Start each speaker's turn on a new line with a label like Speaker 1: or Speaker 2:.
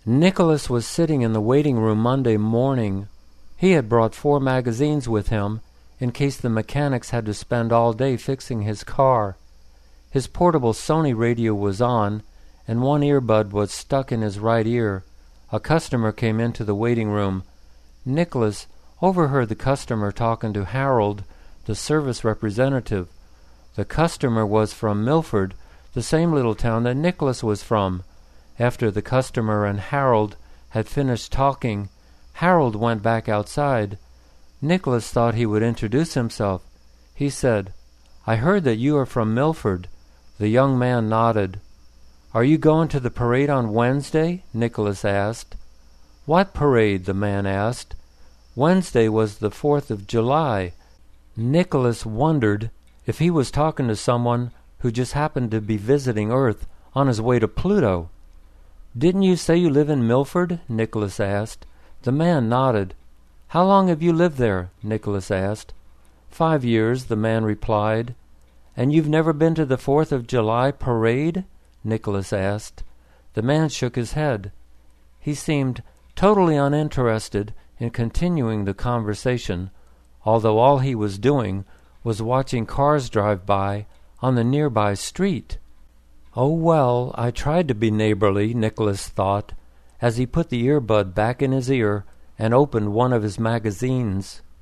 Speaker 1: Nicholas was sitting in the waiting room Monday morning. He had brought 4 magazines with him in case the mechanics had to spend all day fixing his car. His portable Sony radio was on, and one earbud was stuck in his right ear. A customer came into the waiting room. Nicholas overheard the customer talking to Harold, the service representative. The customer was from Milford, the same little town that Nicholas was from. After the customer and Harold had finished talking, Harold went back outside. Nicholas thought he would introduce himself. He said, "I heard that you are from Milford." The young man nodded. "Are you going to the parade on Wednesday?" Nicholas asked. "What parade?" the man asked. Wednesday was the 4th of July. Nicholas wondered if he was talking to someone who just happened to be visiting Earth on his way to Pluto. "Didn't you say you live in Milford?" Nicholas asked. The man nodded. "How long have you lived there?" Nicholas asked. 5 years, the man replied. "And you've never been to the 4th of July parade?" Nicholas asked. The man shook his head. He seemed totally uninterested in continuing the conversation, although all he was doing was watching cars drive by on the nearby street. "Oh, well, I tried to be neighborly," Nicholas thought, as he put the earbud back in his ear and opened one of his magazines.